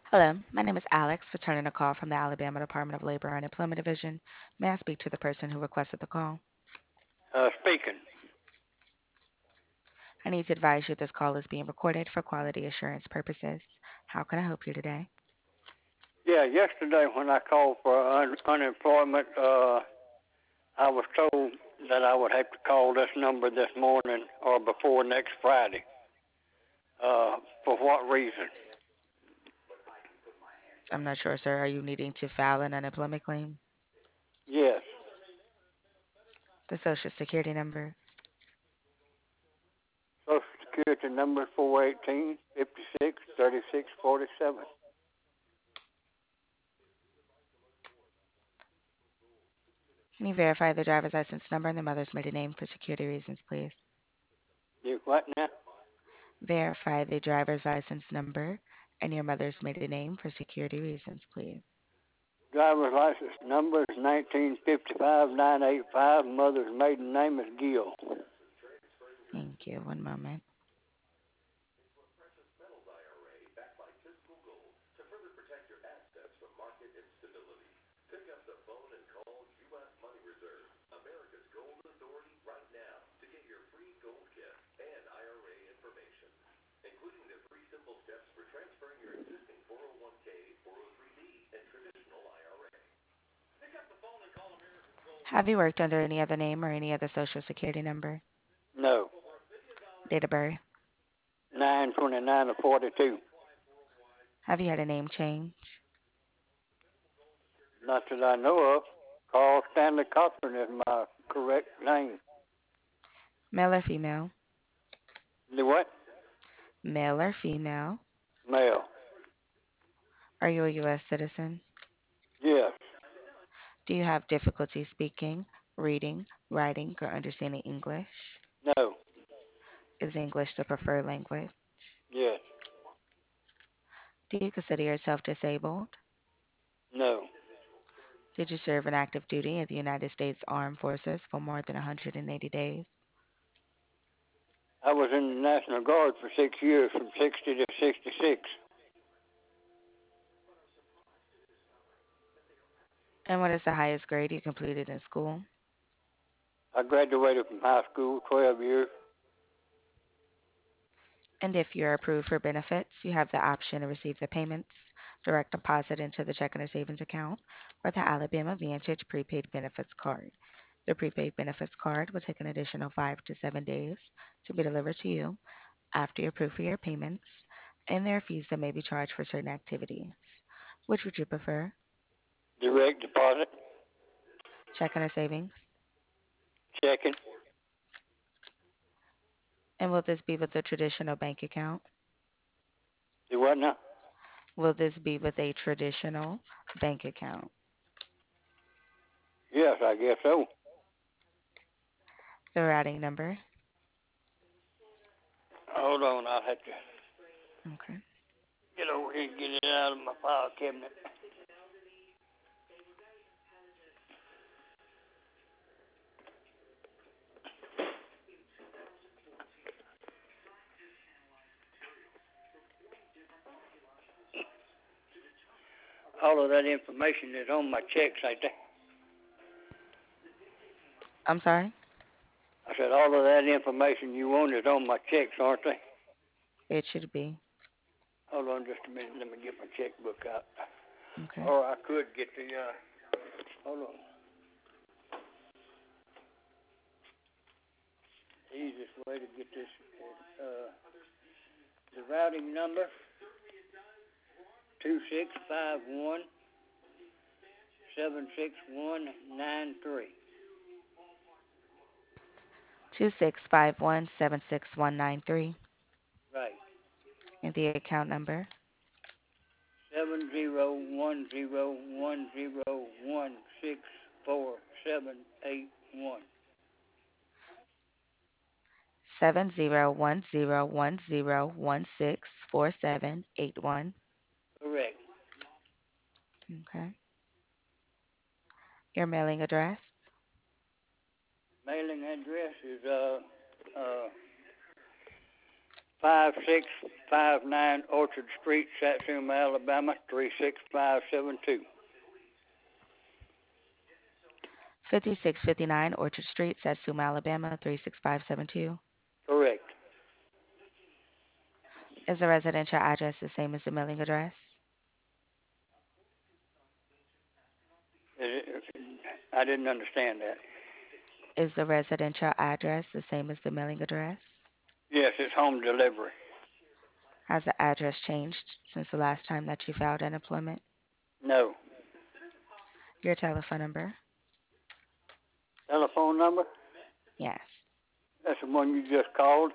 Hello, my name is Alex, returning a call from the Alabama Department of Labor and Employment Division. May I speak to the person who requested the call? Speaking. I need to advise you this call is being recorded for quality assurance purposes. How can I help you today? Yeah, yesterday when I called for unemployment, I was told that I would have to call this number this morning or before next Friday. For what reason? I'm not sure, sir. Are you needing to file an unemployment claim? Yes, The Social Security number. Social Security number 418-56-36-47. Can you verify the driver's license number and the mother's maiden name for security reasons, please? You what now? Verify the driver's license number and your mother's maiden name for security reasons, please. Driver's license number is 1955985. Mother's maiden name is Gill. Thank you. One moment. Have you worked under any other name or any other Social Security number? No, Date of birth? 929 of 42. Have you had a name change? Not that I know of. Carl Stanley Cochran is my correct name. Male or female? The what? Male or female? Male. Are you a U.S. citizen? Yes. Do you have difficulty speaking, reading, writing, or understanding English? No. Is English the preferred language? Yes. Do you consider yourself disabled? No. Did you serve in active duty in the United States Armed Forces for more than 180 days? I was in the National Guard for 6 years, from 60 to 66. And what is the highest grade you completed in school? I graduated from high school 12 years. And if you're approved for benefits, you have the option to receive the payments direct deposit into the checking or savings account or the Alabama Vantage prepaid benefits card. The prepaid benefits card will take an additional 5 to 7 days to be delivered to you after you're approved for your payments, and there are fees that may be charged for certain activities. Which would you prefer? Direct deposit. Checking or savings? Checking. And will this be with a traditional bank account? You what now? Will this be with a traditional bank account? Yes, I guess so. The routing number? Hold on, I'll have to Okay. get over here and get it out of my file cabinet. All of that information is on my checks, ain't there? I'm sorry? I said all of that information you want is on my checks, aren't they? It should be. Hold on just a minute. Let me get my checkbook out. Okay. Or I could get the, hold on. The easiest way to get this is, the routing number, 2651-76193. 2651 76193. Right. And the account number? 701010164781. 701010164781. Correct. Okay. Your mailing address? Mailing address is, uh, 5659 Orchard Street, Satsuma, Alabama 36572. 5659 Orchard Street, Satsuma, Alabama 36572. Correct. Is the residential address the same as the mailing address? I didn't understand that. Is the residential address the same as the mailing address? Yes, it's home delivery. Has the address changed since the last time that you filed unemployment? No. Your telephone number? Telephone number? Yes. That's the one you just called.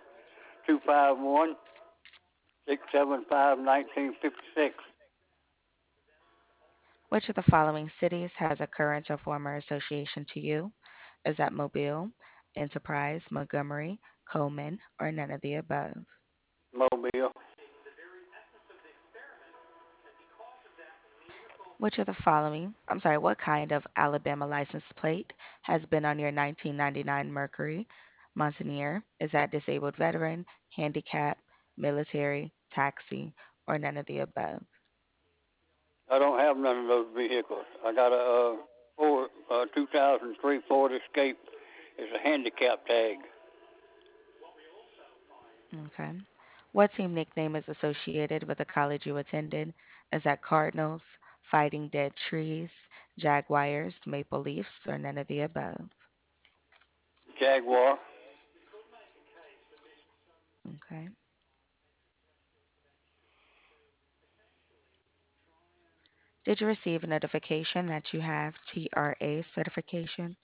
251-675-1956. Which of the following cities has a current or former association to you? Is that Mobile, Enterprise, Montgomery, Coleman, or none of the above? Mobile. Which of the following, what kind of Alabama license plate has been on your 1999 Mercury Mountaineer? Is that disabled veteran, handicap, military, taxi, or none of the above? I don't have none of those vehicles. I got a 2003 Ford Escape. It's a handicap tag. Okay. What team nickname is associated with the college you attended? Is that Cardinals, Fighting Dead Trees, Jaguars, Maple Leafs, or none of the above? Jaguar. Okay. Did you receive a notification that you have TRA certification?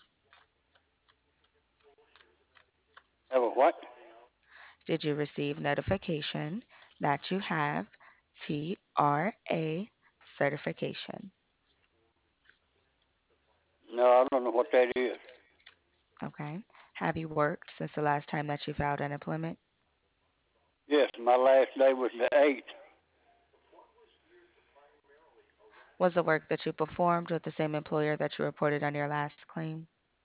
Have a what? Did you receive notification that you have TRA certification? No, I don't know what that is. Okay. Have you worked since the last time that you filed unemployment? Yes, my last day was the 8th. Was the work that you performed with the same employer that you reported on your last claim?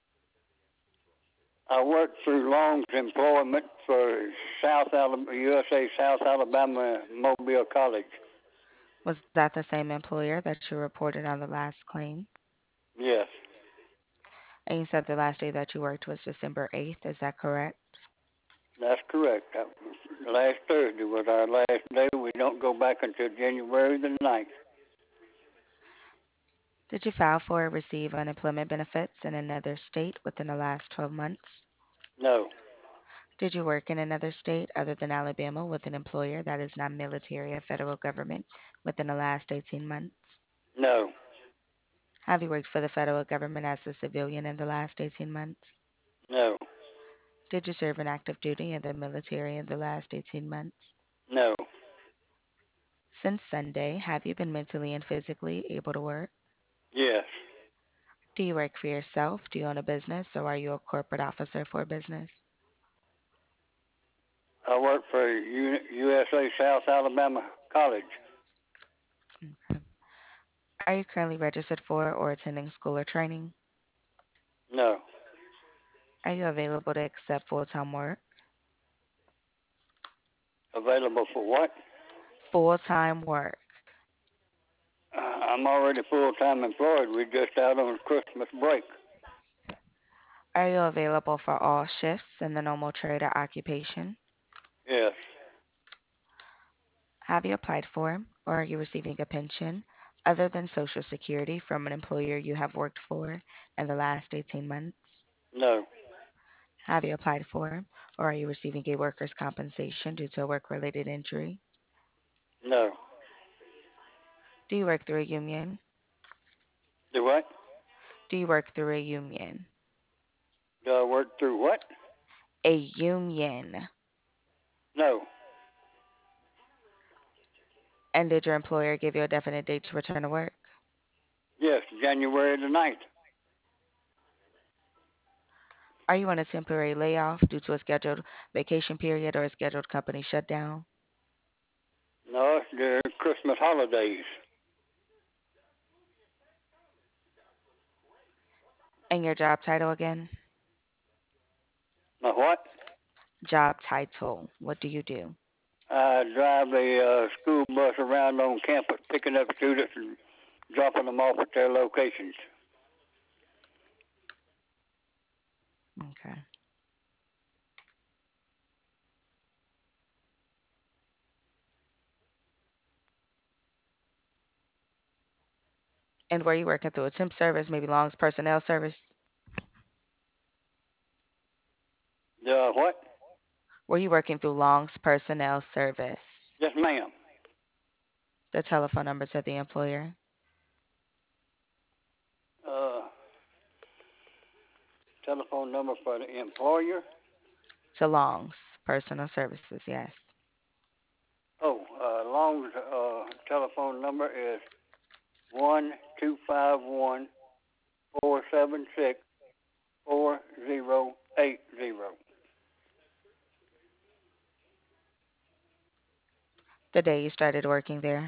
I worked through Long's Employment for South Alabama, USA South Alabama Mobile College. Was that the same employer that you reported on the last claim? Yes, And you said the last day that you worked was December 8th, is that correct? that's correct. Last Thursday was our last day. We don't go back until January the 9th. Did you file for or receive unemployment benefits in another state within the last 12 months? No, Did you work in another state other than Alabama with an employer that is not military or federal government within the last 18 months? no, Have you worked for the federal government as a civilian in the last 18 months? no, Did you serve an active duty in the military in the last 18 months? no. Since Sunday, have you been mentally and physically able to work? Yes, Do you work for yourself? Do you own a business or are you a corporate officer for a business? I work for USA South Alabama College. Okay. Are you currently registered for or attending school or training? No, Are you available to accept full-time work? available for what? Full-time work. I'm already full-time employed. We're just out on Christmas break. Are you available for all shifts in the normal trade or occupation? Yes, Have you applied for or are you receiving a pension other than Social Security from an employer you have worked for in the last 18 months? no, Have you applied for or are you receiving a workers' compensation due to a work-related injury? no. Do you work through a union? Do what? Do you work through a union? Do I work through what? A union. No. And did your employer give you a definite date to return to work? Yes, January the 9th. Are you on a temporary layoff due to a scheduled vacation period or a scheduled company shutdown? No, it's the Christmas holidays. And your job title again? My what? Job title. What do you do? I drive a school bus around on campus, picking up students and dropping them off at their locations. Okay. And were you working through a temp service, maybe Long's personnel service? What? Were you working through Long's personnel service? Yes, ma'am. The telephone number to the employer? Uh, telephone number for the employer. To Long's personal services, yes. Oh, Long's telephone number is 1-251-476-4080. The day you started working there?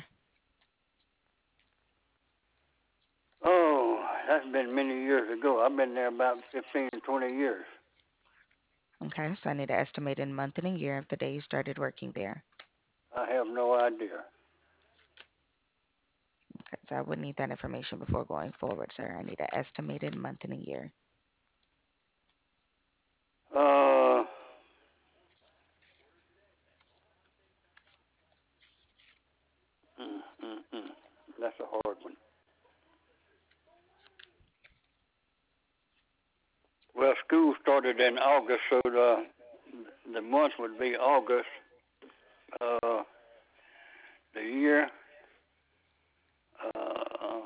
Oh, that's been many years ago. I've been there about 15, 20 years. Okay, so I need an estimated month and a year of the day you started working there. I have no idea. Okay, so I would need that information before going forward, sir. I need an estimated month and a year. Uh, mm, mm, mm. That's a hard one. Well, school started in August, so the month would be August. Uh, the year, uh,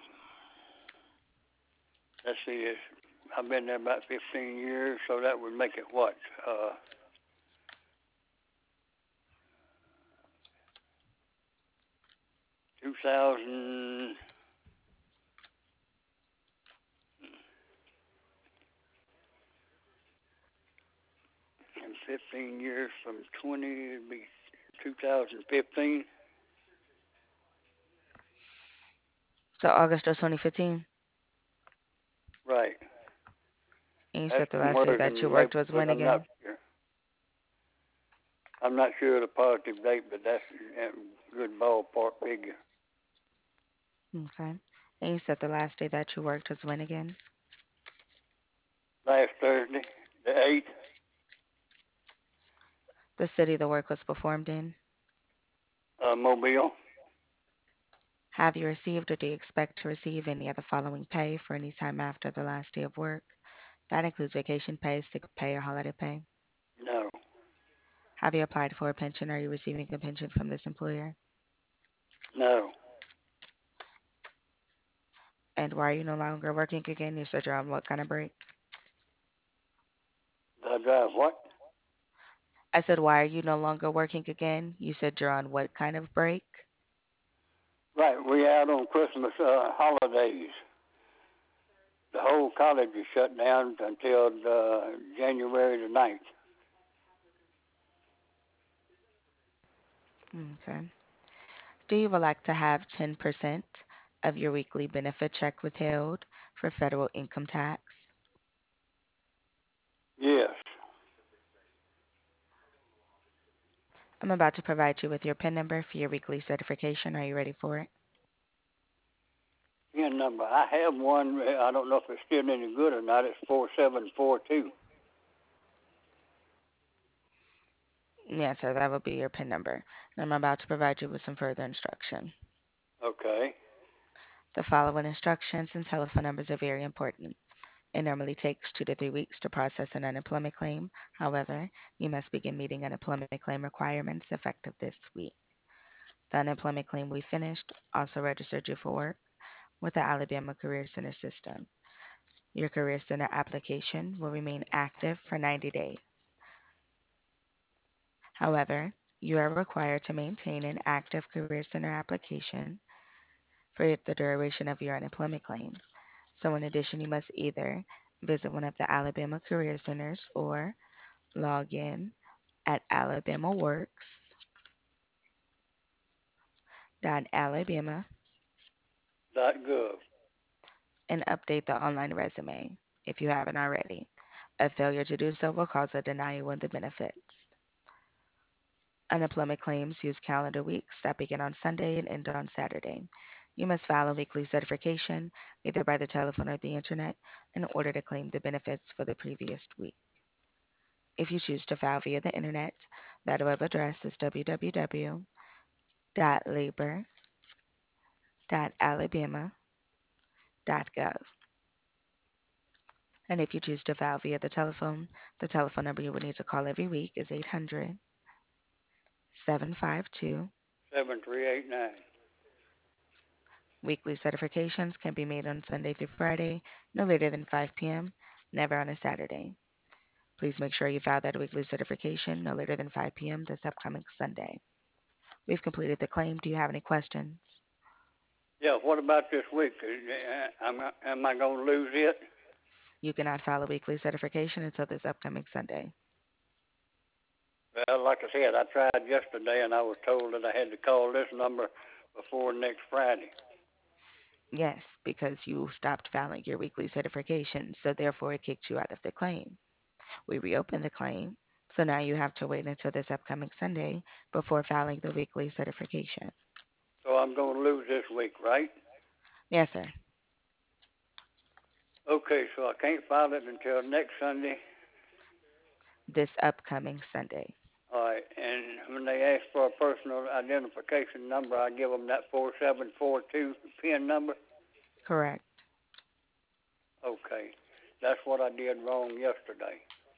let's see, I've been there about 15 years, so that would make it what? 2000 and 15 years from 20, it'd be 2015. So August of 2015? Right. And you That's said the last day somewhere that in you the worked was neighborhood. when again? I'm not sure of the positive date, but that's a good ballpark figure. Okay. And you said the last day that you worked was when again? Last Thursday, the 8th. The city the work was performed in? Mobile. Have you received or do you expect to receive any of the following pay for any time after the last day of work? That includes vacation pay, sick pay, or holiday pay. No, Have you applied for a pension? Are you receiving a pension from this employer? no. And why are you no longer working again? You said you're on what kind of break? I drive what? I said, why are you no longer working again? You said you're on what kind of break? Right, we out on Christmas holidays. The whole college is shut down until January the 9th. Okay. Do you elect to have 10% of your weekly benefit check withheld for federal income tax? Yes. I'm about to provide you with your PIN number for your weekly certification. Are you ready for it? PIN number. I have one. I don't know if it's still any good or not. It's 4742. Yes, sir, that will be your PIN number. And I'm about to provide you with some further instruction. Okay. The following instructions and telephone numbers are very important. It normally takes 2 to 3 weeks to process an unemployment claim. However, you must begin meeting unemployment claim requirements effective this week. The unemployment claim we finished also registered you for work with the Alabama Career Center system. Your Career Center application will remain active for 90 days. However, you are required to maintain an active Career Center application for the duration of your unemployment claim. So, in addition, you must either visit one of the Alabama Career Centers or log in at alabamaworks.alabama .gov. and update the online resume if you haven't already. A failure to do so will cause a denial of the benefits. Unemployment claims use calendar weeks that begin on Sunday and end on Saturday. You must file a weekly certification, either by the telephone or the internet, in order to claim the benefits for the previous week. If you choose to file via the internet, that web address is www.labor.alabama.gov. And if you choose to file via the telephone number you will need to call every week is 800 752. 7389. Weekly certifications can be made on Sunday through Friday, no later than 5 p.m., never on a Saturday. Please make sure you file that weekly certification no later than 5 p.m. this upcoming Sunday. We've completed the claim. Do you have any questions? Yeah, what about this week? Am I going to lose it? You cannot file a weekly certification until this upcoming Sunday. Well, like I said, I tried yesterday and I was told that I had to call this number before next Friday. Yes, because you stopped filing your weekly certification, so therefore it kicked you out of the claim. We reopened the claim, so now you have to wait until this upcoming Sunday before filing the weekly certification. So I'm going to lose this week, right? Yes, sir. Okay, so I can't file it until next Sunday. This upcoming Sunday. All right, and when they ask for a personal identification number, I give them that 4742 PIN number. Correct. Okay, that's what I did wrong yesterday.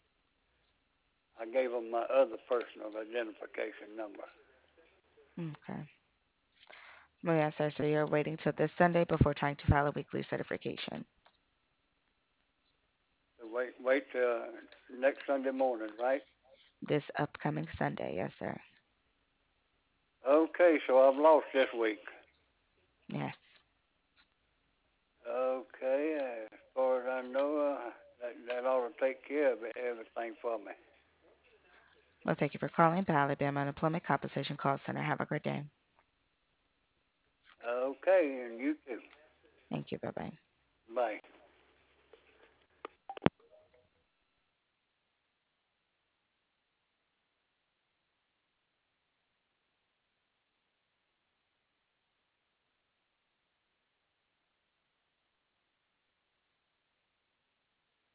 I gave them my other personal identification number. Okay. Well, yes, sir. So you're waiting till this Sunday before trying to file a weekly certification. So wait till next Sunday morning, right? This upcoming Sunday, yes, sir. Okay, so I've lost this week. Yes. Okay, as far as I know, that ought to take care of everything for me. Well, thank you for calling the Alabama Unemployment Compensation Call Center. Have a great day. Okay, and you too. Thank you. Bye bye. Bye.